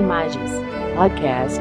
Imagens Podcast.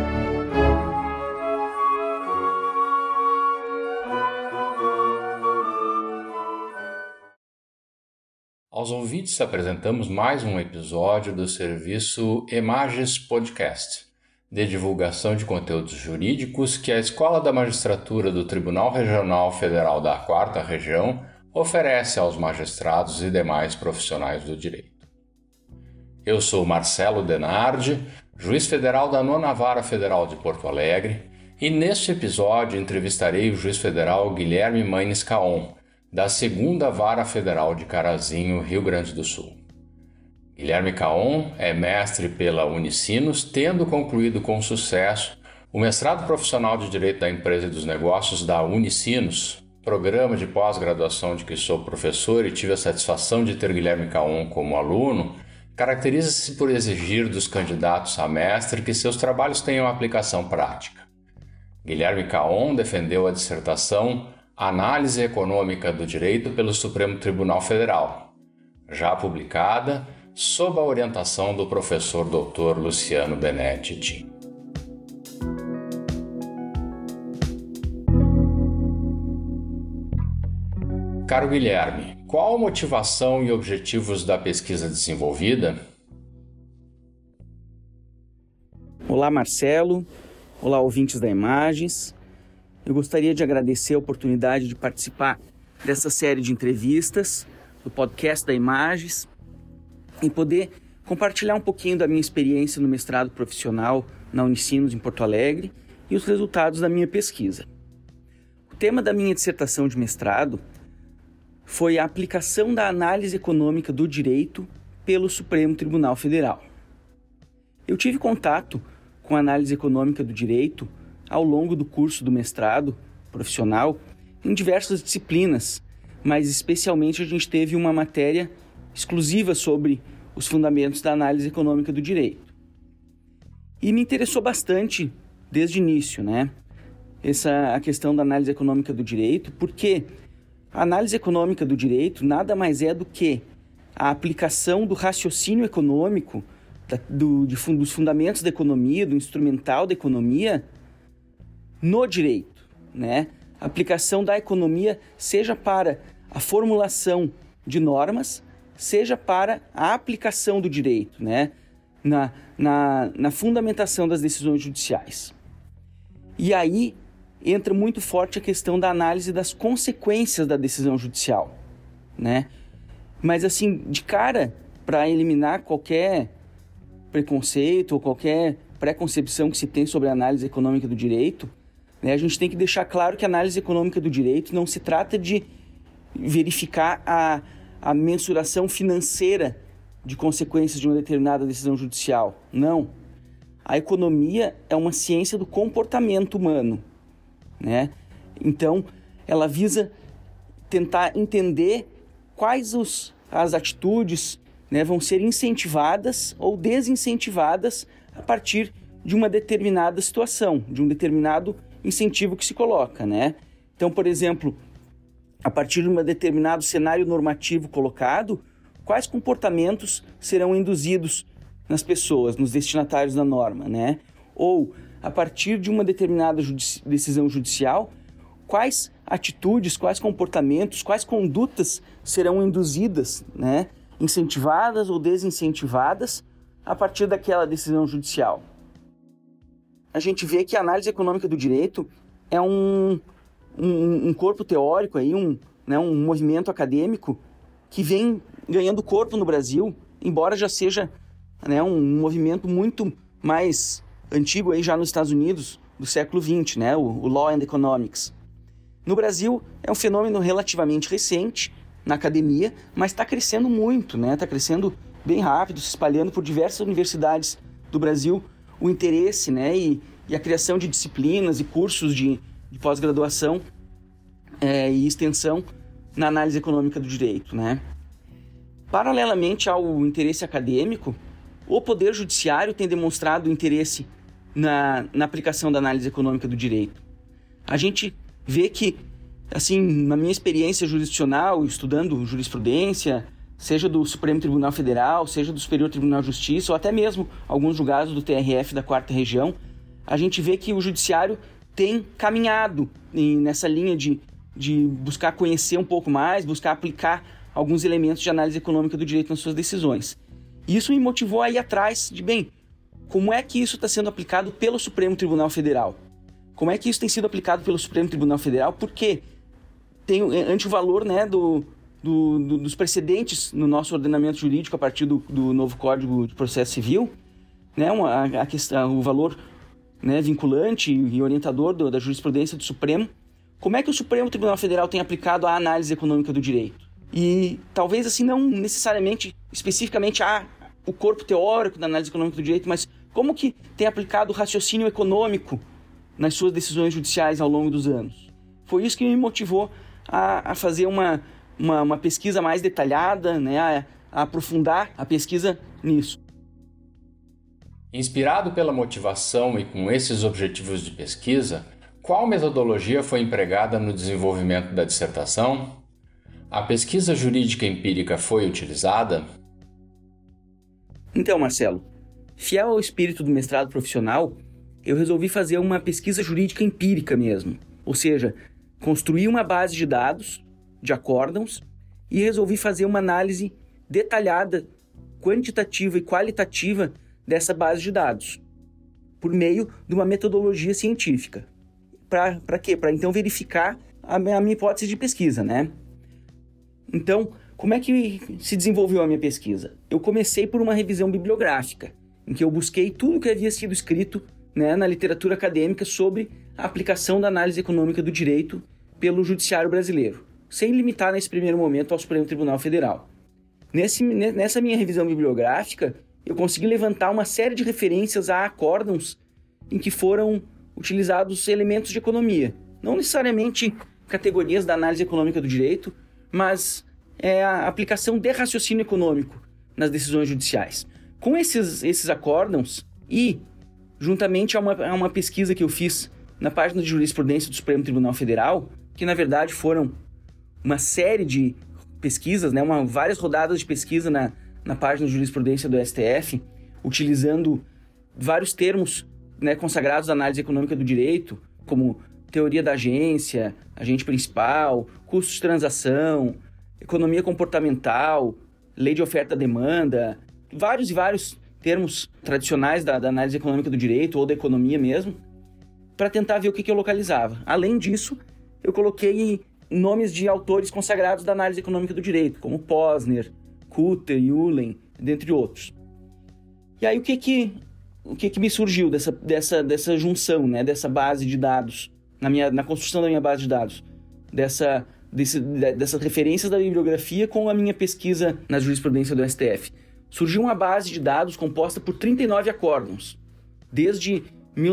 Aos ouvintes apresentamos mais um episódio do serviço Imagens Podcast, de divulgação de conteúdos jurídicos que a Escola da Magistratura do Tribunal Regional Federal da 4ª Região oferece aos magistrados e demais profissionais do direito. Eu sou Marcelo Denardi, juiz federal da 9ª Vara Federal de Porto Alegre, e neste episódio entrevistarei o juiz federal Guilherme Maynes Caon, da 2ª Vara Federal de Carazinho, Rio Grande do Sul. Guilherme Caon é mestre pela Unicinos, tendo concluído com sucesso o mestrado profissional de Direito da Empresa e dos Negócios da Unicinos, programa de pós-graduação de que sou professor e tive a satisfação de ter Guilherme Caon como aluno. Caracteriza-se por exigir dos candidatos a mestre que seus trabalhos tenham aplicação prática. Guilherme Caon defendeu a dissertação Análise Econômica do Direito pelo Supremo Tribunal Federal, já publicada sob a orientação do professor Dr. Luciano Benetti. Caro Guilherme, qual a motivação e objetivos da pesquisa desenvolvida? Olá, Marcelo. Olá, ouvintes da Imagens. Eu gostaria de agradecer a oportunidade de participar dessa série de entrevistas do podcast da Imagens e poder compartilhar um pouquinho da minha experiência no mestrado profissional na Unicinos em Porto Alegre e os resultados da minha pesquisa. O tema da minha dissertação de mestrado foi a aplicação da análise econômica do direito pelo Supremo Tribunal Federal. Eu tive contato com a análise econômica do direito ao longo do curso do mestrado profissional em diversas disciplinas, mas especialmente a gente teve uma matéria exclusiva sobre os fundamentos da análise econômica do direito. E me interessou bastante desde o início, a questão da análise econômica do direito, porque a análise econômica do direito nada mais é do que a aplicação do raciocínio econômico, dos fundamentos da economia, do instrumental da economia, no direito, A aplicação da economia, seja para a formulação de normas, seja para a aplicação do direito, na fundamentação das decisões judiciais. E aí entra muito forte a questão da análise das consequências da decisão judicial, Mas assim, de cara, para eliminar qualquer preconceito ou qualquer preconcepção que se tem sobre a análise econômica do direito, a gente tem que deixar claro que a análise econômica do direito não se trata de verificar a mensuração financeira de consequências de uma determinada decisão judicial. Não. A economia é uma ciência do comportamento humano, Então, ela visa tentar entender quais as atitudes vão ser incentivadas ou desincentivadas a partir de uma determinada situação, de um determinado incentivo que se coloca, Então, por exemplo, a partir de um determinado cenário normativo colocado, quais comportamentos serão induzidos nas pessoas, nos destinatários da norma, Ou, a partir de uma determinada decisão judicial, quais atitudes, quais comportamentos, quais condutas serão induzidas, incentivadas ou desincentivadas a partir daquela decisão judicial. A gente vê que a análise econômica do direito é um corpo teórico, um movimento acadêmico que vem ganhando corpo no Brasil, embora já seja um movimento muito mais antigo já nos Estados Unidos do século XX, o Law and Economics. No Brasil é um fenômeno relativamente recente na academia, mas está crescendo muito, Está crescendo bem rápido, se espalhando por diversas universidades do Brasil, o interesse, e a criação de disciplinas e cursos de pós-graduação e extensão na análise econômica do direito, Paralelamente ao interesse acadêmico, o Poder Judiciário tem demonstrado interesse na aplicação da análise econômica do direito. A gente vê que, assim, na minha experiência jurisdicional, estudando jurisprudência, seja do Supremo Tribunal Federal, seja do Superior Tribunal de Justiça, ou até mesmo alguns julgados do TRF da 4ª Região, a gente vê que o Judiciário tem caminhado nessa linha de buscar conhecer um pouco mais, buscar aplicar alguns elementos de análise econômica do direito nas suas decisões. E isso me motivou a ir atrás de, como é que isso está sendo aplicado pelo Supremo Tribunal Federal? Como é que isso tem sido aplicado pelo Supremo Tribunal Federal? Porque tem ante o valor, né, dos precedentes no nosso ordenamento jurídico a partir do novo Código de Processo Civil, né, a questão, o valor, né, vinculante e orientador da jurisprudência do Supremo. Como é que o Supremo Tribunal Federal tem aplicado a análise econômica do direito? E talvez assim não necessariamente, especificamente, o corpo teórico da análise econômica do direito, mas como que tem aplicado o raciocínio econômico nas suas decisões judiciais ao longo dos anos. Foi isso que me motivou a fazer uma pesquisa mais detalhada, né, a aprofundar a pesquisa nisso. Inspirado pela motivação e com esses objetivos de pesquisa, qual metodologia foi empregada no desenvolvimento da dissertação? A pesquisa jurídica empírica foi utilizada? Então, Marcelo, fiel ao espírito do mestrado profissional, eu resolvi fazer uma pesquisa jurídica empírica mesmo. Ou seja, construir uma base de dados, de acórdãos, e resolvi fazer uma análise detalhada, quantitativa e qualitativa dessa base de dados, por meio de uma metodologia científica. Para quê? Para então verificar a minha hipótese de pesquisa, né? Então, como é que se desenvolveu a minha pesquisa? Eu comecei por uma revisão bibliográfica, em que eu busquei tudo que havia sido escrito, né, na literatura acadêmica sobre a aplicação da análise econômica do direito pelo Judiciário brasileiro, sem limitar nesse primeiro momento ao Supremo Tribunal Federal. Nessa minha revisão bibliográfica, eu consegui levantar uma série de referências a acórdãos em que foram utilizados elementos de economia, não necessariamente categorias da análise econômica do direito, mas a aplicação de raciocínio econômico nas decisões judiciais. Com esses acórdãos e juntamente a uma pesquisa que eu fiz na página de jurisprudência do Supremo Tribunal Federal, que na verdade foram uma série de pesquisas, né, várias rodadas de pesquisa na página de jurisprudência do STF, utilizando vários termos, né, consagrados à análise econômica do direito, como teoria da agência, agente principal, custos de transação, economia comportamental, lei de oferta-demanda, vários e vários termos tradicionais da análise econômica do direito ou da economia mesmo, para tentar ver o que eu localizava. Além disso, eu coloquei nomes de autores consagrados da análise econômica do direito, como Posner, Kutter, Uhlen, dentre outros. E aí o que me surgiu dessa junção, né, dessa base de dados, na construção da minha base de dados, dessas referências da bibliografia com a minha pesquisa na jurisprudência do STF? Surgiu uma base de dados composta por 39 acórdãos, desde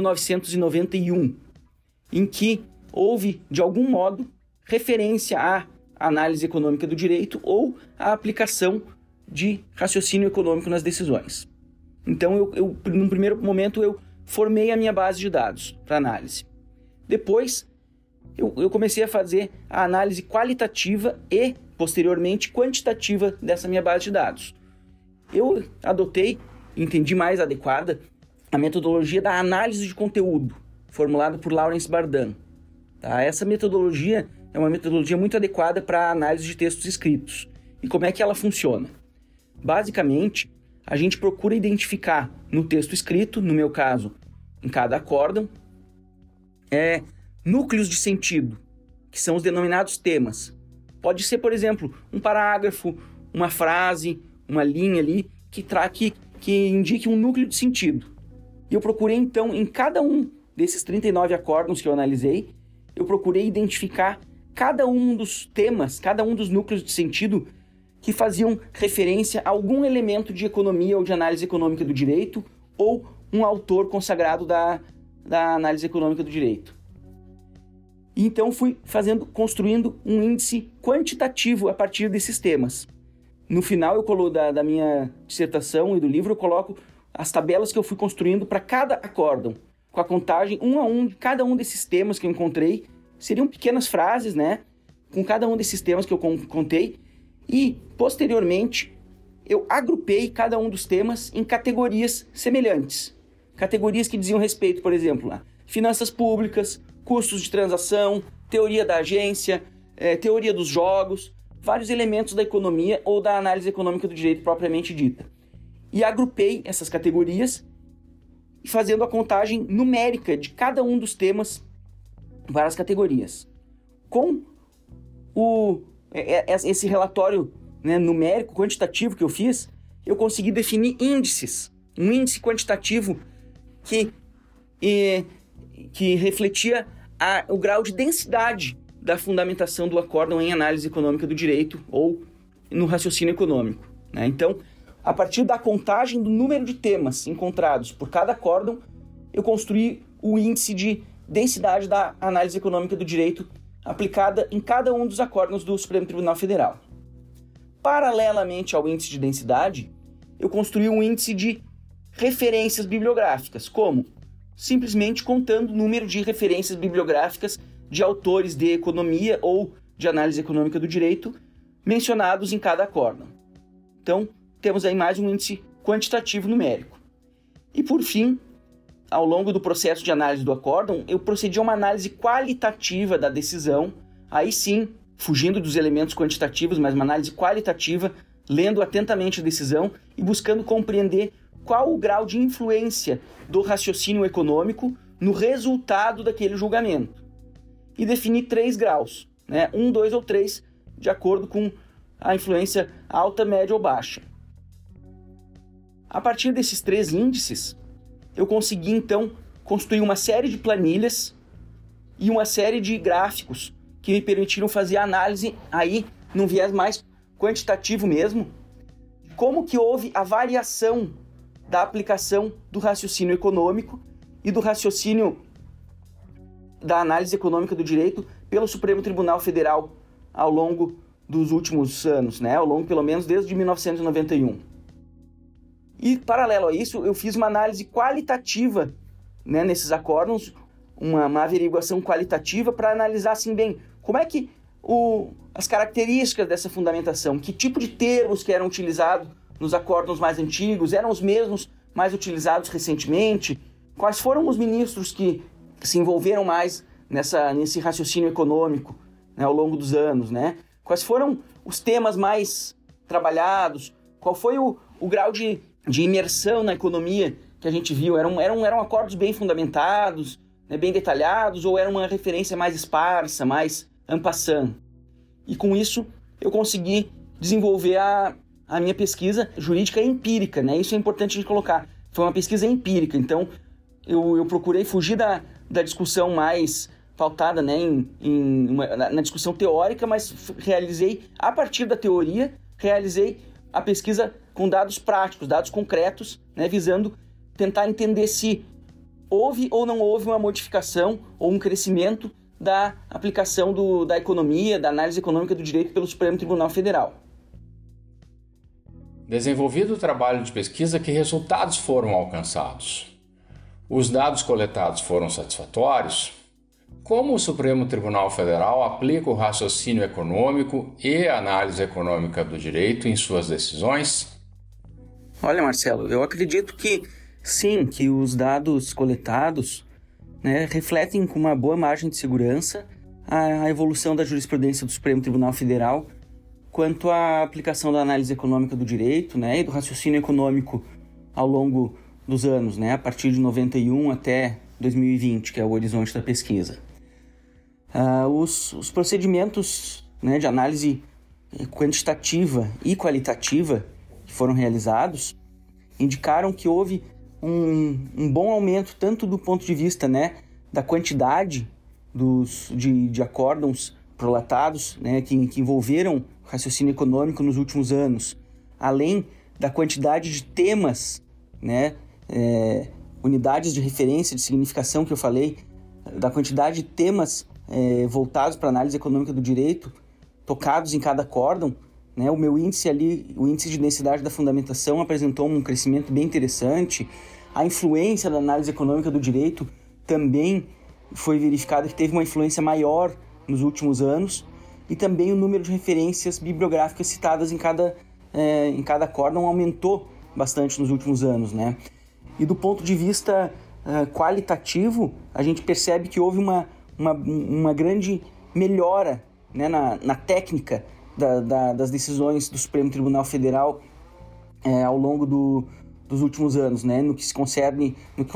1991, em que houve, de algum modo, referência à análise econômica do direito ou à aplicação de raciocínio econômico nas decisões. Então, num primeiro momento, eu formei a minha base de dados para análise. Depois, eu comecei a fazer a análise qualitativa e, posteriormente, quantitativa dessa minha base de dados. Eu adotei, entendi mais adequada, a metodologia da análise de conteúdo, formulada por Lawrence Bardan. Tá? Essa metodologia é uma metodologia muito adequada para a análise de textos escritos. E como é que ela funciona? Basicamente, a gente procura identificar no texto escrito, no meu caso, em cada acórdão, núcleos de sentido, que são os denominados temas. Pode ser, por exemplo, um parágrafo, uma frase, uma linha ali, que indique um núcleo de sentido. E eu procurei, então, em cada um desses 39 acórdãos que eu analisei, eu procurei identificar cada um dos temas, cada um dos núcleos de sentido que faziam referência a algum elemento de economia ou de análise econômica do direito ou um autor consagrado da análise econômica do direito. E então fui construindo um índice quantitativo a partir desses temas. No final da minha dissertação e do livro, eu coloco as tabelas que eu fui construindo para cada acórdão, com a contagem um a um de cada um desses temas que eu encontrei. Seriam pequenas frases, né? Com cada um desses temas que eu contei. E, posteriormente, eu agrupei cada um dos temas em categorias semelhantes. Categorias que diziam respeito, por exemplo, a finanças públicas, custos de transação, teoria da agência, teoria dos jogos, vários elementos da economia ou da análise econômica do direito propriamente dita. E agrupei essas categorias, fazendo a contagem numérica de cada um dos temas para as categorias. Com esse relatório, né, numérico, quantitativo que eu fiz, eu consegui definir índices. Um índice quantitativo que refletia o grau de densidade da fundamentação do acórdão em análise econômica do direito ou no raciocínio econômico, né? Então, a partir da contagem do número de temas encontrados por cada acórdão, eu construí o índice de densidade da análise econômica do direito aplicada em cada um dos acórdãos do Supremo Tribunal Federal. Paralelamente ao índice de densidade, eu construí um índice de referências bibliográficas, como simplesmente contando o número de referências bibliográficas de autores de economia ou de análise econômica do direito mencionados em cada acórdão. Então, temos aí mais um índice quantitativo numérico. E, por fim, ao longo do processo de análise do acórdão, eu procedi a uma análise qualitativa da decisão, aí sim, fugindo dos elementos quantitativos, mas uma análise qualitativa, lendo atentamente a decisão e buscando compreender qual o grau de influência do raciocínio econômico no resultado daquele julgamento. E definir 3 graus, né? 1, 2 ou 3, de acordo com a influência alta, média ou baixa. A partir desses 3 índices, eu consegui, então, construir uma série de planilhas e uma série de gráficos que me permitiram fazer a análise aí, num viés mais quantitativo mesmo, de como que houve a variação da aplicação do raciocínio econômico e do raciocínio da análise econômica do direito pelo Supremo Tribunal Federal ao longo dos últimos anos, né? Ao longo, pelo menos, desde 1991. E, paralelo a isso, eu fiz uma análise qualitativa, né, nesses acórdãos, uma averiguação qualitativa para analisar, assim, bem, como é que as características dessa fundamentação, que tipo de termos que eram utilizados nos acórdãos mais antigos, eram os mesmos mais utilizados recentemente, quais foram os ministros que se envolveram mais nesse raciocínio econômico, né, ao longo dos anos, né? Quais foram os temas mais trabalhados, qual foi o grau de imersão na economia que a gente viu, eram acordos bem fundamentados, né, bem detalhados, ou era uma referência mais esparsa, mais en passant. E com isso eu consegui desenvolver a minha pesquisa jurídica empírica, né? Isso é importante a gente colocar. Foi uma pesquisa empírica, então eu procurei fugir da discussão mais pautada, né, na discussão teórica, mas realizei, a partir da teoria, realizei a pesquisa com dados práticos, dados concretos, né, visando tentar entender se houve ou não houve uma modificação ou um crescimento da aplicação da economia, da análise econômica do direito pelo Supremo Tribunal Federal. Desenvolvido o trabalho de pesquisa, que resultados foram alcançados? Os dados coletados foram satisfatórios? Como o Supremo Tribunal Federal aplica o raciocínio econômico e a análise econômica do direito em suas decisões? Olha, Marcelo, eu acredito que sim, que os dados coletados, né, refletem com uma boa margem de segurança a evolução da jurisprudência do Supremo Tribunal Federal quanto à aplicação da análise econômica do direito, né, e do raciocínio econômico ao longo dos anos, né, a partir de 91 até 2020, que é o horizonte da pesquisa. Os procedimentos, né, de análise quantitativa e qualitativa que foram realizados indicaram que houve um bom aumento tanto do ponto de vista, né, da quantidade de acórdãos prolatados, né, que envolveram raciocínio econômico nos últimos anos, além da quantidade de temas, né, unidades de referência, de significação que eu falei, da quantidade de temas voltados para a análise econômica do direito, tocados em cada acórdão, né, o meu índice ali, o índice de densidade da fundamentação apresentou um crescimento bem interessante. A influência da análise econômica do direito também foi verificada que teve uma influência maior nos últimos anos. e também o número de referências bibliográficas citadas em cada acórdão aumentou bastante nos últimos anos, né? E do ponto de vista qualitativo, a gente percebe que houve uma grande melhora, né, na técnica das decisões do Supremo Tribunal Federal ao longo dos últimos anos, né, no que concerne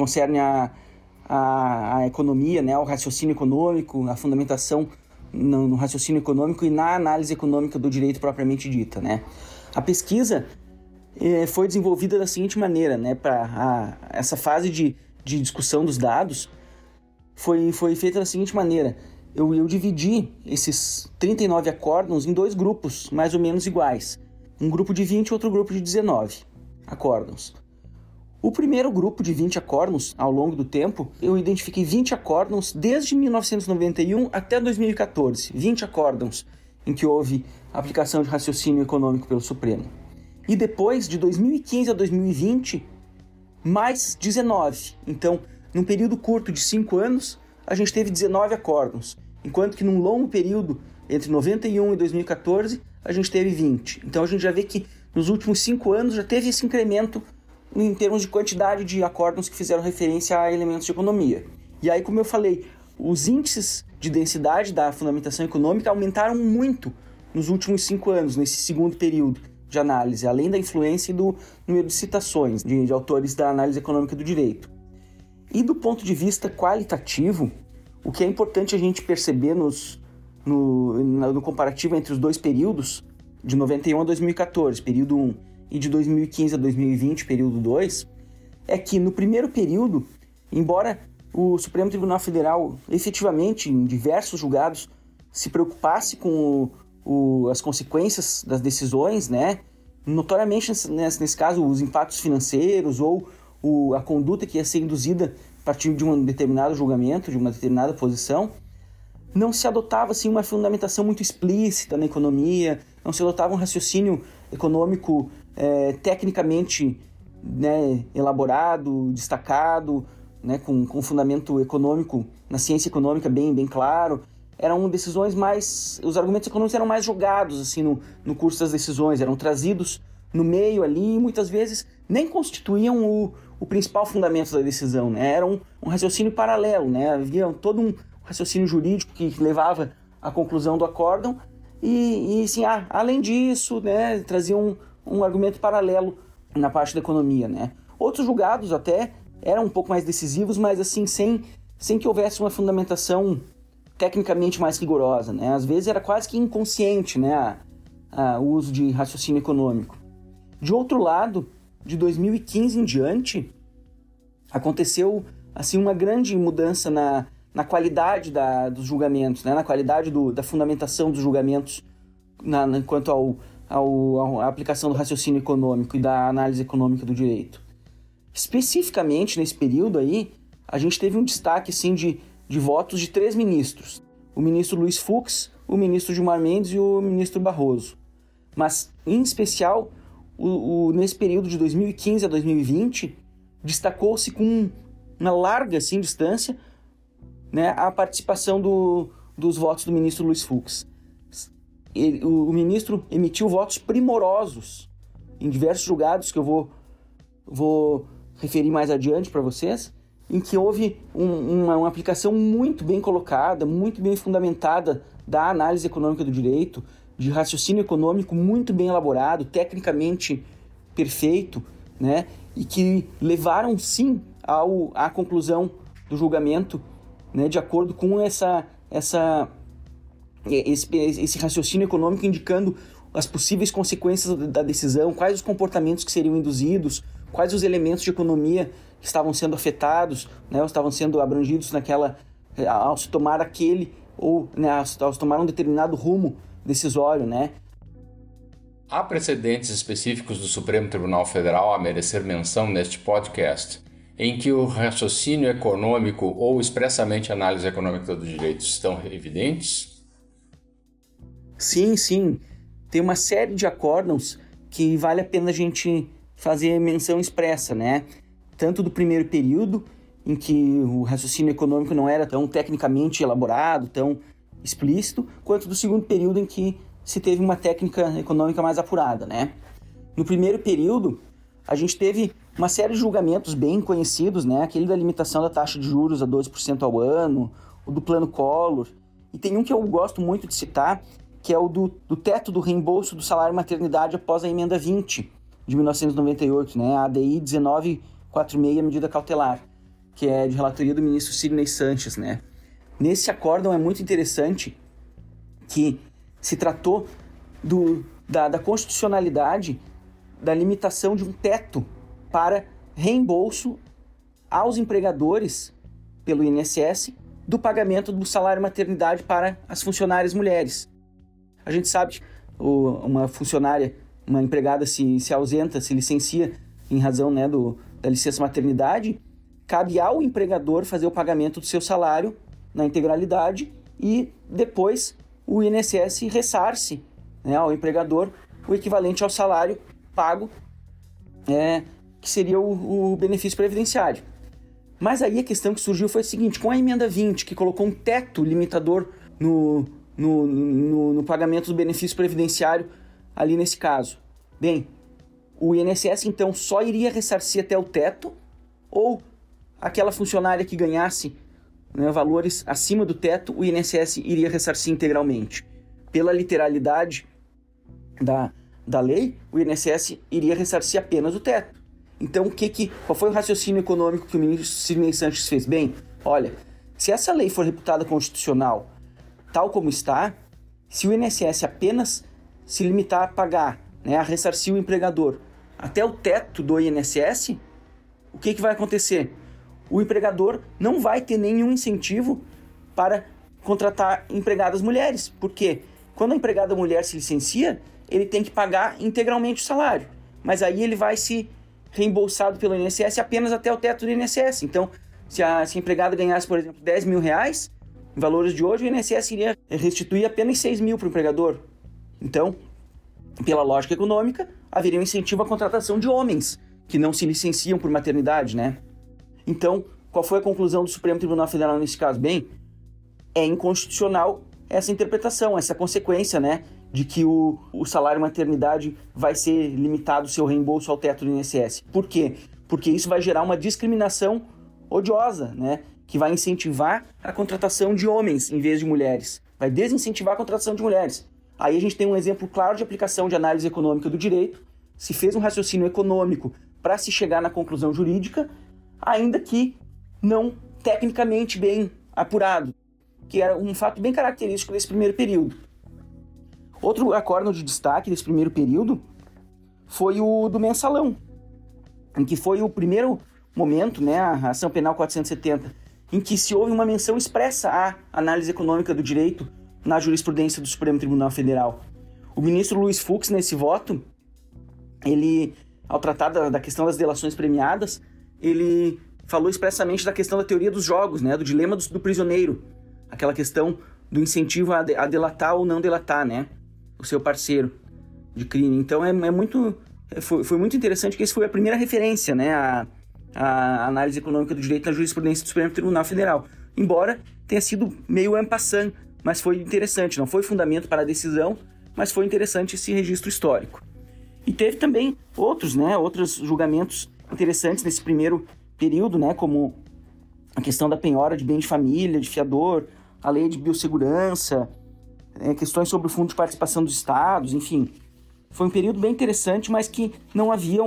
a economia, né, ao raciocínio econômico, a fundamentação no raciocínio econômico e na análise econômica do direito propriamente dita, né. A pesquisa foi desenvolvida da seguinte maneira, né, para essa fase de discussão dos dados foi feita da seguinte maneira. Eu dividi esses 39 acórdãos em dois grupos mais ou menos iguais. Um grupo de 20 e outro grupo de 19 acórdãos. O primeiro grupo de 20 acórdãos, ao longo do tempo, eu identifiquei 20 acórdãos desde 1991 até 2014. 20 acórdãos em que houve aplicação de raciocínio econômico pelo Supremo. E depois, de 2015 a 2020, mais 19. Então, num período curto de 5 anos, a gente teve 19 acórdãos. Enquanto que num longo período, entre 91 e 2014, a gente teve 20. Então a gente já vê que nos últimos 5 anos já teve esse incremento em termos de quantidade de acórdãos que fizeram referência a elementos de economia. E aí, como eu falei, os índices de densidade da fundamentação econômica aumentaram muito nos últimos 5 anos, nesse segundo período de análise, além da influência e do número de citações de autores da análise econômica do direito. E do ponto de vista qualitativo, o que é importante a gente perceber no comparativo entre os dois períodos, de 91 a 2014, período 1, e de 2015 a 2020, período 2, é que no primeiro período, embora o Supremo Tribunal Federal efetivamente, em diversos julgados, se preocupasse com as consequências das decisões, né? Notoriamente, nesse caso, os impactos financeiros ou a conduta que ia ser induzida a partir de um determinado julgamento, de uma determinada posição, não se adotava assim, uma fundamentação muito explícita na economia, não se adotava um raciocínio econômico tecnicamente, né, elaborado, destacado, né, com fundamento econômico, na ciência econômica bem claro. Eram decisões mais... Os argumentos econômicos eram mais jogados assim, no curso das decisões, eram trazidos no meio ali e muitas vezes nem constituíam o principal fundamento da decisão, né? Era um raciocínio paralelo, né? Havia todo um raciocínio jurídico que levava à conclusão do acórdão e assim, além disso, né, traziam um argumento paralelo na parte da economia, né? Outros julgados até eram um pouco mais decisivos, mas assim, sem que houvesse uma fundamentação tecnicamente mais rigorosa, né? Às vezes era quase que inconsciente, né, o uso de raciocínio econômico. De outro lado, de 2015 em diante, aconteceu assim, uma grande mudança na qualidade dos julgamentos, né? Na qualidade da fundamentação dos julgamentos quanto à aplicação do raciocínio econômico e da análise econômica do direito. Especificamente nesse período aí, a gente teve um destaque assim, de votos de 3 ministros. O ministro Luiz Fux, o ministro Gilmar Mendes e o ministro Barroso. Mas, em especial, nesse período de 2015 a 2020, destacou-se com uma larga assim, distância, né, a participação dos votos do ministro Luiz Fux. O ministro emitiu votos primorosos em diversos julgados que eu vou referir mais adiante para vocês, em que houve uma aplicação muito bem colocada, muito bem fundamentada da análise econômica do direito, de raciocínio econômico muito bem elaborado, tecnicamente perfeito, né? E que levaram sim à conclusão do julgamento, né? De acordo com esse raciocínio econômico indicando as possíveis consequências da decisão, quais os comportamentos que seriam induzidos, quais os elementos de economia que estavam sendo afetados, né, ou estavam sendo abrangidos ao se tomar né, ao se tomar um determinado rumo decisório, né? Há precedentes específicos do Supremo Tribunal Federal a merecer menção neste podcast, em que o raciocínio econômico ou expressamente a análise econômica do direito estão evidentes? Sim. Tem uma série de acórdãos que vale a pena a gente fazer menção expressa, né? Tanto do primeiro período, em que o raciocínio econômico não era tão tecnicamente elaborado, tão explícito, quanto do segundo período em que se teve uma técnica econômica mais apurada, né? No primeiro período, a gente teve uma série de julgamentos bem conhecidos, né? Aquele da limitação da taxa de juros a 12% ao ano, o do Plano Collor, e tem um que eu gosto muito de citar, que é o do teto do reembolso do salário maternidade após a emenda 20 de 1998, né? A ADI 1946, medida cautelar, que é de relatoria do ministro Sidney Sanches, né? Nesse acórdão é muito interessante que se tratou da constitucionalidade da limitação de um teto para reembolso aos empregadores pelo INSS do pagamento do salário maternidade para as funcionárias mulheres. A gente sabe que uma funcionária, uma empregada se ausenta, se licencia em razão, né, da licença maternidade, cabe ao empregador fazer o pagamento do seu salário na integralidade e depois o INSS ressarce, né, ao empregador o equivalente ao salário pago, que seria o benefício previdenciário. Mas aí a questão que surgiu foi a seguinte: com a emenda 20, que colocou um teto limitador no pagamento do benefício previdenciário ali nesse caso, bem, o INSS então só iria ressarcir até o teto, ou aquela funcionária que ganhasse, né, valores acima do teto, o INSS iria ressarcir integralmente? Pela literalidade da lei, o INSS iria ressarcir apenas o teto. Então, qual foi o raciocínio econômico que o ministro Sidney Sanches fez? Bem, olha, se essa lei for reputada constitucional tal como está, se o INSS apenas se limitar a pagar, né, a ressarcir o empregador até o teto do INSS, o que vai acontecer? O empregador não vai ter nenhum incentivo para contratar empregadas mulheres. Por quê? Quando a empregada mulher se licencia, ele tem que pagar integralmente o salário, mas aí ele vai se reembolsado pelo INSS apenas até o teto do INSS. Então, se a empregada ganhasse, por exemplo, 10 mil reais, em valores de hoje, o INSS iria restituir apenas 6 mil para o empregador. Então, pela lógica econômica, haveria um incentivo à contratação de homens que não se licenciam por maternidade, né? Então, qual foi a conclusão do Supremo Tribunal Federal nesse caso? Bem, é inconstitucional essa interpretação, essa consequência, né, de que o salário maternidade vai ser limitado o seu reembolso ao teto do INSS. Por quê? Porque isso vai gerar uma discriminação odiosa, né, que vai incentivar a contratação de homens em vez de mulheres. Vai desincentivar a contratação de mulheres. Aí a gente tem um exemplo claro de aplicação de análise econômica do direito. Se fez um raciocínio econômico para se chegar na conclusão jurídica, ainda que não tecnicamente bem apurado, que era um fato bem característico desse primeiro período. Outro acórdão de destaque desse primeiro período foi o do mensalão, em que foi o primeiro momento, né, a ação penal 470, em que se houve uma menção expressa à análise econômica do direito na jurisprudência do Supremo Tribunal Federal. O ministro Luiz Fux, nesse voto, ele, ao tratar da questão das delações premiadas, ele falou expressamente da questão da teoria dos jogos, né, do dilema do prisioneiro, aquela questão do incentivo a delatar ou não delatar, né, o seu parceiro de crime. Então foi muito interessante que essa foi a primeira referência, né, a análise econômica do direito na jurisprudência do Supremo Tribunal Federal, embora tenha sido meio en passant, mas foi interessante, não foi fundamento para a decisão, mas foi interessante esse registro histórico. E teve também outros julgamentos interessantes nesse primeiro período, né, como a questão da penhora de bem de família, de fiador, a lei de biossegurança, questões sobre o fundo de participação dos estados, enfim. Foi um período bem interessante, mas que não havia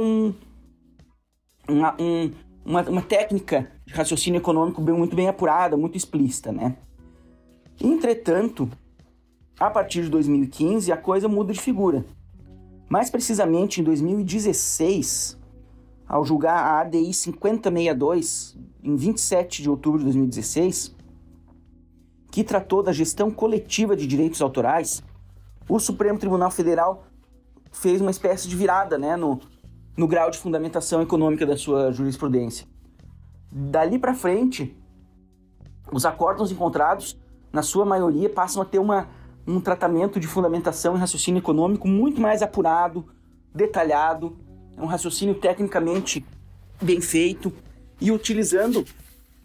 uma técnica de raciocínio econômico muito bem apurada, muito explícita, né? Entretanto, a partir de 2015, a coisa muda de figura. Mais precisamente, em 2016, ao julgar a ADI 5062, em 27 de outubro de 2016, que tratou da gestão coletiva de direitos autorais, o Supremo Tribunal Federal fez uma espécie de virada, né, no grau de fundamentação econômica da sua jurisprudência. Dali para frente, os acórdãos encontrados, na sua maioria, passam a ter um tratamento de fundamentação e raciocínio econômico muito mais apurado, detalhado, um raciocínio tecnicamente bem feito e utilizando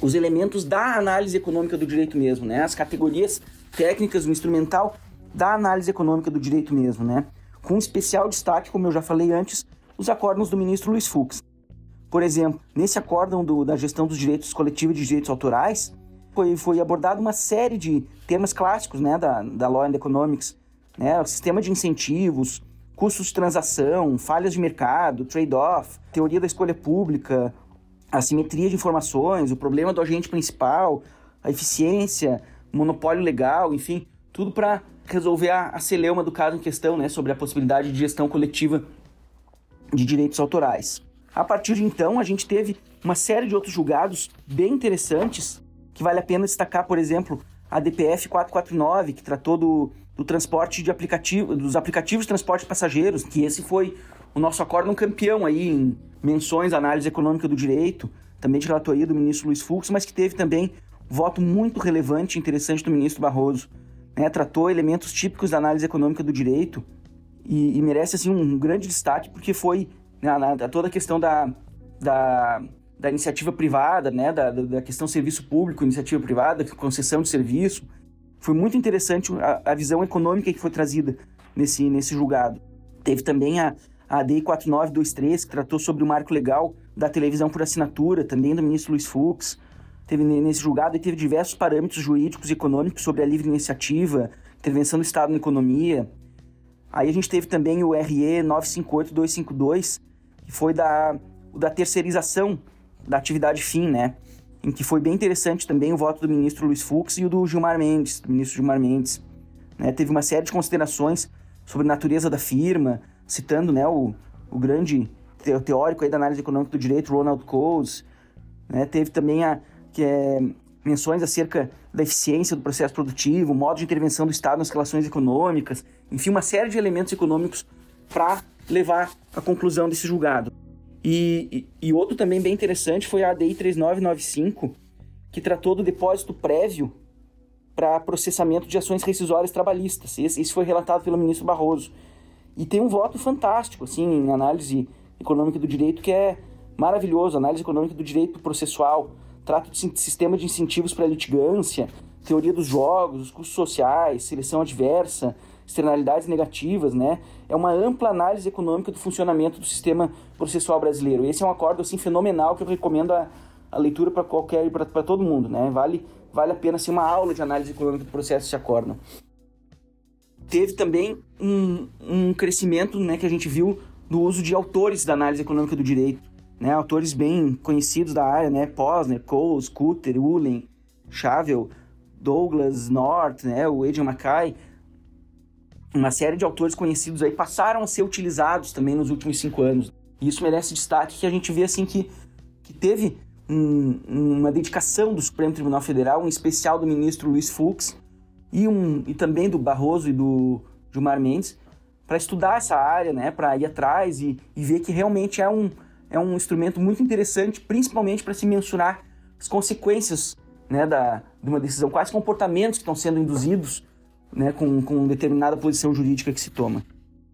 os elementos da análise econômica do direito mesmo, né? As categorias técnicas, o instrumental da análise econômica do direito mesmo, né? Com especial destaque, como eu já falei antes, os acórdãos do ministro Luiz Fux. Por exemplo, nesse acórdão da gestão dos direitos coletivos e de direitos autorais, foi abordada uma série de temas clássicos, né, da Law and Economics, né? O sistema de incentivos, custos de transação, falhas de mercado, trade-off, teoria da escolha pública, assimetria de informações, o problema do agente principal, a eficiência, monopólio legal, enfim, tudo para resolver a celeuma do caso em questão, né, sobre a possibilidade de gestão coletiva de direitos autorais. A partir de então, a gente teve uma série de outros julgados bem interessantes, que vale a pena destacar, por exemplo, a DPF 449, que tratou do transporte de dos aplicativos de transporte de passageiros, que esse foi o nosso acórdão campeão aí em menções à análise econômica do direito, também de relatoria do ministro Luiz Fux, mas que teve também voto muito relevante e interessante do ministro Barroso, né? Tratou elementos típicos da análise econômica do direito e merece assim, um grande destaque, porque foi toda a questão da iniciativa privada, né? da questão serviço público, iniciativa privada, concessão de serviço. Foi muito interessante a visão econômica que foi trazida nesse julgado. Teve também a ADI 4923, que tratou sobre o marco legal da televisão por assinatura, também do ministro Luiz Fux. Teve nesse julgado e teve diversos parâmetros jurídicos e econômicos sobre a livre iniciativa, intervenção do Estado na economia. Aí a gente teve também o RE 958252, que foi da terceirização da atividade fim, né? Em que foi bem interessante também o voto do ministro Luiz Fux e o do ministro Gilmar Mendes. Né? Teve uma série de considerações sobre a natureza da firma, citando, né, o grande teórico aí da análise econômica do direito, Ronald Coase. Né? Teve também menções acerca da eficiência do processo produtivo, modo de intervenção do Estado nas relações econômicas, enfim, uma série de elementos econômicos para levar à conclusão desse julgado. E outro também bem interessante foi a ADI 3995, que tratou do depósito prévio para processamento de ações rescisórias trabalhistas. Esse foi relatado pelo ministro Barroso. E tem um voto fantástico, assim, em análise econômica do direito, que é maravilhoso. Análise econômica do direito processual, trata de sistema de incentivos para a litigância, teoria dos jogos, os custos sociais, seleção adversa, externalidades negativas, né? É uma ampla análise econômica do funcionamento do sistema processual brasileiro. Esse é um acórdão assim, fenomenal que eu recomendo a leitura para todo mundo, né? Vale a pena ser uma aula de análise econômica do processo esse acórdão. Teve também um crescimento, né, que a gente viu do uso de autores da análise econômica do direito, né? Autores bem conhecidos da área, né? Posner, Coase, Cutter, Ulen, Chavel, Douglas North, né? O Adrian Mackay. Uma série de autores conhecidos aí passaram a ser utilizados também nos últimos 5 anos. E isso merece destaque, que a gente vê assim que teve uma dedicação do Supremo Tribunal Federal, em especial do ministro Luiz Fux e também do Barroso e do Gilmar Mendes, para estudar essa área, né, para ir atrás e ver que realmente é um instrumento muito interessante, principalmente para se mensurar as consequências, né, de uma decisão, quais comportamentos que estão sendo induzidos, né, com determinada posição jurídica que se toma.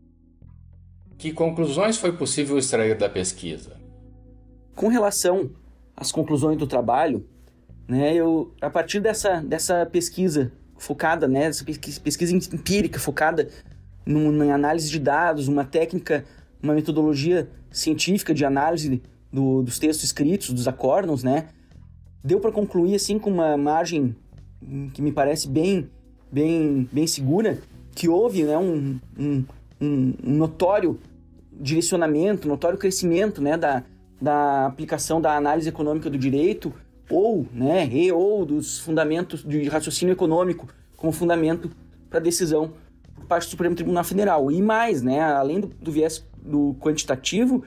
Que conclusões foi possível extrair da pesquisa? Com relação às conclusões do trabalho, né, a partir dessa pesquisa focada, né, essa pesquisa empírica focada na análise de dados, uma técnica, uma metodologia científica de análise dos textos escritos, dos acórdãos, né, deu para concluir assim com uma margem que me parece bem segura, que houve, né, um notório direcionamento, notório crescimento, né, da aplicação da análise econômica do direito ou dos fundamentos de raciocínio econômico como fundamento para decisão por parte do Supremo Tribunal Federal. E mais, né, além do viés do quantitativo,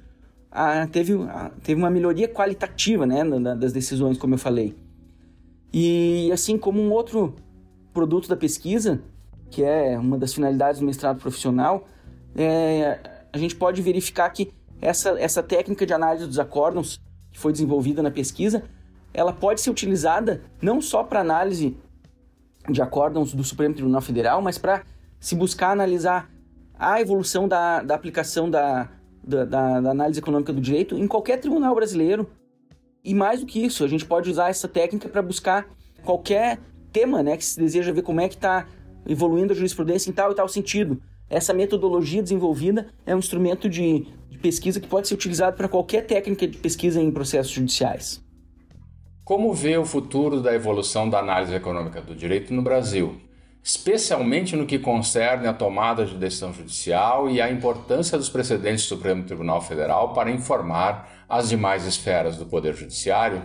teve uma melhoria qualitativa, né, das decisões, como eu falei. E assim como um outro produto da pesquisa, que é uma das finalidades do mestrado profissional, a gente pode verificar que essa técnica de análise dos acórdãos que foi desenvolvida na pesquisa, ela pode ser utilizada não só para análise de acórdãos do Supremo Tribunal Federal, mas para se buscar analisar a evolução da aplicação da análise econômica do direito em qualquer tribunal brasileiro, E mais do que isso, a gente pode usar essa técnica para buscar qualquer tema, né, que se deseja ver como é que está evoluindo a jurisprudência em tal e tal sentido. Essa metodologia desenvolvida é um instrumento de pesquisa que pode ser utilizado para qualquer técnica de pesquisa em processos judiciais. Como vê o futuro da evolução da análise econômica do direito no Brasil, especialmente no que concerne a tomada de decisão judicial e a importância dos precedentes do Supremo Tribunal Federal para informar as demais esferas do Poder Judiciário?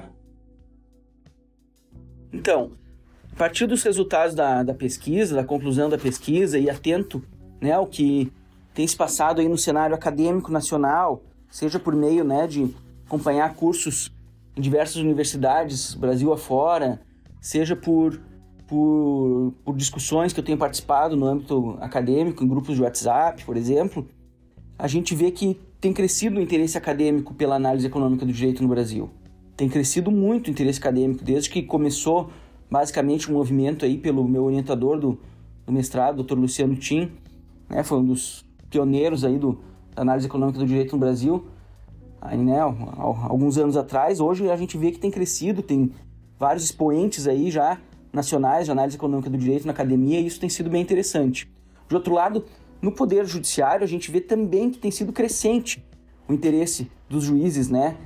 Então, a partir dos resultados da pesquisa, da conclusão da pesquisa e atento, né, ao que tem se passado aí no cenário acadêmico nacional, seja por meio, né, de acompanhar cursos em diversas universidades, Brasil afora, seja por discussões que eu tenho participado no âmbito acadêmico, em grupos de WhatsApp, por exemplo, a gente vê que tem crescido o interesse acadêmico pela análise econômica do direito no Brasil. Tem crescido muito o interesse acadêmico, desde que começou basicamente um movimento aí pelo meu orientador do mestrado, Dr. Luciano Tim, né, foi um dos pioneiros aí da análise econômica do direito no Brasil, aí, né, alguns anos atrás. Hoje a gente vê que tem crescido, tem vários expoentes aí já nacionais de análise econômica do direito na academia, e isso tem sido bem interessante. De outro lado, no Poder Judiciário, a gente vê também que tem sido crescente o interesse dos juízes, né,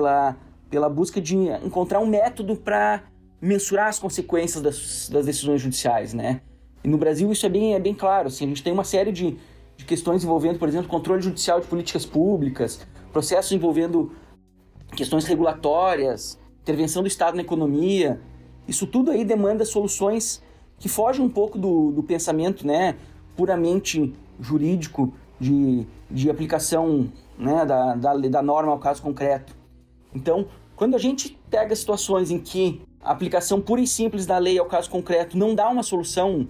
pela busca de encontrar um método para mensurar as consequências das decisões judiciais, né. E no Brasil isso é bem claro, assim, a gente tem uma série de questões envolvendo, por exemplo, controle judicial de políticas públicas, processos envolvendo questões regulatórias, intervenção do Estado na economia. Isso tudo aí demanda soluções que fogem um pouco do pensamento, né, puramente jurídico de aplicação, né, da norma ao caso concreto. Então, quando a gente pega situações em que a aplicação pura e simples da lei ao caso concreto não dá uma solução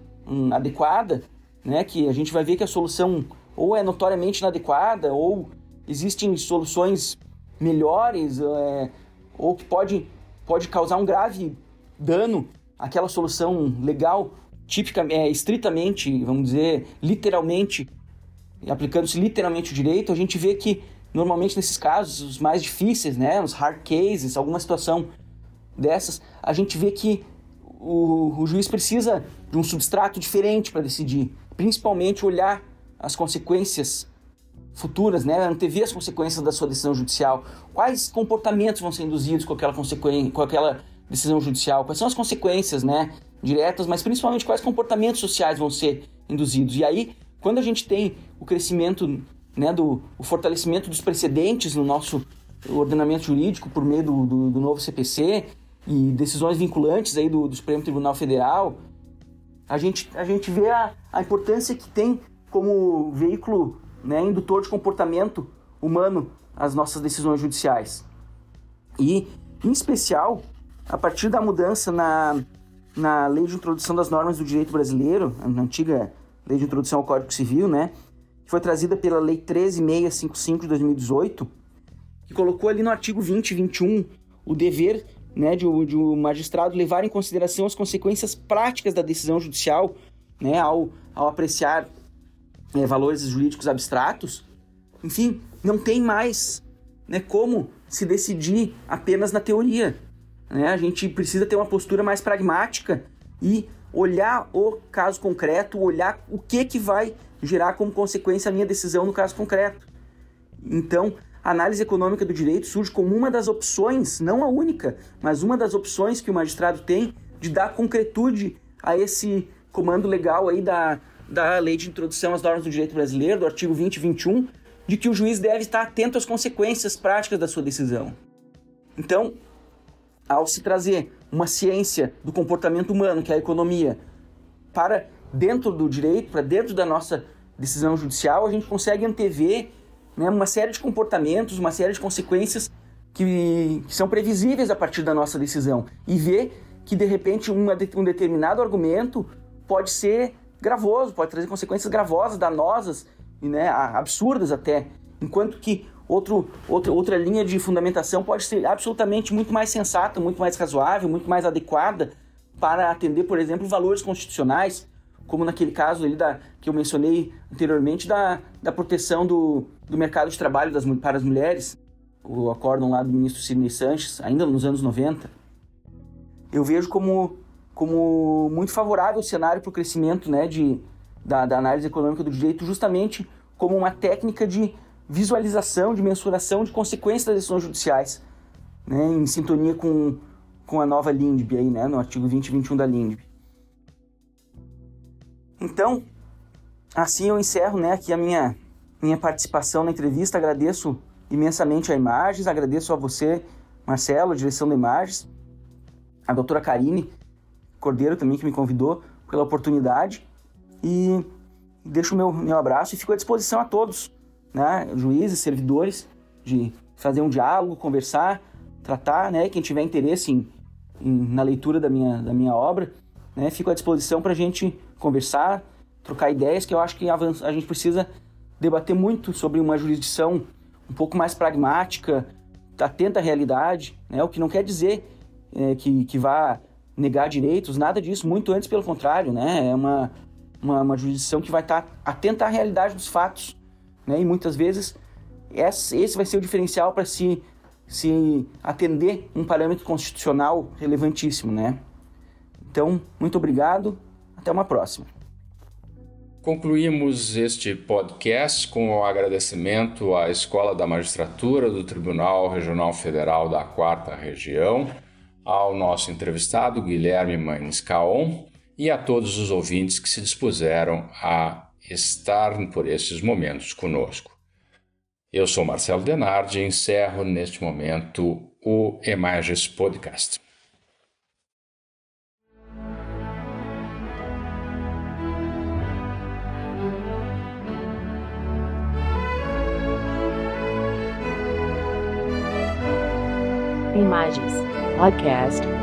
adequada, né, que a gente vai ver que a solução ou é notoriamente inadequada, ou existem soluções melhores, ou que pode causar um grave dano àquela solução legal, estritamente, vamos dizer, literalmente, aplicando-se literalmente o direito. A gente vê que, normalmente, nesses casos, os mais difíceis, né, os hard cases, alguma situação dessas, a gente vê que o juiz precisa de um substrato diferente para decidir, principalmente olhar as consequências futuras, né, antever as consequências da sua decisão judicial, quais comportamentos vão ser induzidos com aquela decisão judicial, quais são as consequências, né, diretas, mas principalmente quais comportamentos sociais vão ser induzidos. E aí, quando a gente tem o crescimento, né, o fortalecimento dos precedentes no nosso ordenamento jurídico por meio do novo CPC e decisões vinculantes aí do Supremo Tribunal Federal, a gente vê a importância que tem como veículo, né, indutor de comportamento humano as nossas decisões judiciais. E, em especial, a partir da mudança na Lei de Introdução das Normas do Direito Brasileiro, na antiga Lei de Introdução ao Código Civil, né, que foi trazida pela Lei 13.655 de 2018, que colocou ali no artigo 20 e 21 o dever, né, de o magistrado levar em consideração as consequências práticas da decisão judicial, né, ao apreciar valores jurídicos abstratos. Enfim, não tem mais, né, como se decidir apenas na teoria, né? A gente precisa ter uma postura mais pragmática e olhar o caso concreto, olhar o que vai gerar como consequência a minha decisão no caso concreto. Então, a análise econômica do direito surge como uma das opções, não a única, mas uma das opções que o magistrado tem de dar concretude a esse comando legal aí da Lei de Introdução às Normas do Direito Brasileiro, do artigo 20 e 21, de que o juiz deve estar atento às consequências práticas da sua decisão. Então, ao se trazer uma ciência do comportamento humano, que é a economia, para dentro do direito, para dentro da nossa decisão judicial, a gente consegue antever, né, uma série de comportamentos, uma série de consequências que são previsíveis a partir da nossa decisão, e ver que, de repente, um determinado argumento pode ser gravoso, pode trazer consequências gravosas, danosas, né, absurdas até, enquanto que outra linha de fundamentação pode ser absolutamente muito mais sensata, muito mais razoável, muito mais adequada para atender, por exemplo, valores constitucionais, como naquele caso ali que eu mencionei anteriormente da proteção do mercado de trabalho para as mulheres, o acórdão lá do ministro Sidney Sanches, ainda nos anos 90, eu vejo como muito favorável o cenário para o crescimento, né, da análise econômica do direito, justamente como uma técnica de visualização, de mensuração de consequências das decisões judiciais, né, em sintonia com a nova LINDB, aí, né, no artigo 20 e 21 da LINDB. Então, assim eu encerro, né, aqui a minha participação na entrevista. Agradeço imensamente a Imagens, agradeço a você, Marcelo, a direção da Imagens, a doutora Karine Cordeiro também, que me convidou, pela oportunidade, e deixo o meu abraço e fico à disposição a todos, né, juízes, servidores, de fazer um diálogo, conversar, tratar, né, quem tiver interesse na leitura da minha obra, né, fico à disposição para a gente conversar, trocar ideias, que eu acho que a gente precisa debater muito sobre uma jurisdição um pouco mais pragmática, atenta à realidade, né, o que não quer dizer que vá negar direitos, nada disso, muito antes pelo contrário, né, é uma jurisdição que vai estar atenta à realidade dos fatos, né, e muitas vezes esse vai ser o diferencial para se atender um parâmetro constitucional relevantíssimo, né. Então, muito obrigado, até uma próxima. Concluímos este podcast com o agradecimento à Escola da Magistratura do Tribunal Regional Federal da 4ª Região, ao nosso entrevistado Guilherme Manes Caon e a todos os ouvintes que se dispuseram a estar por estes momentos conosco. Eu sou Marcelo Denardi e encerro neste momento o Imagens Podcast. Imagens Podcast.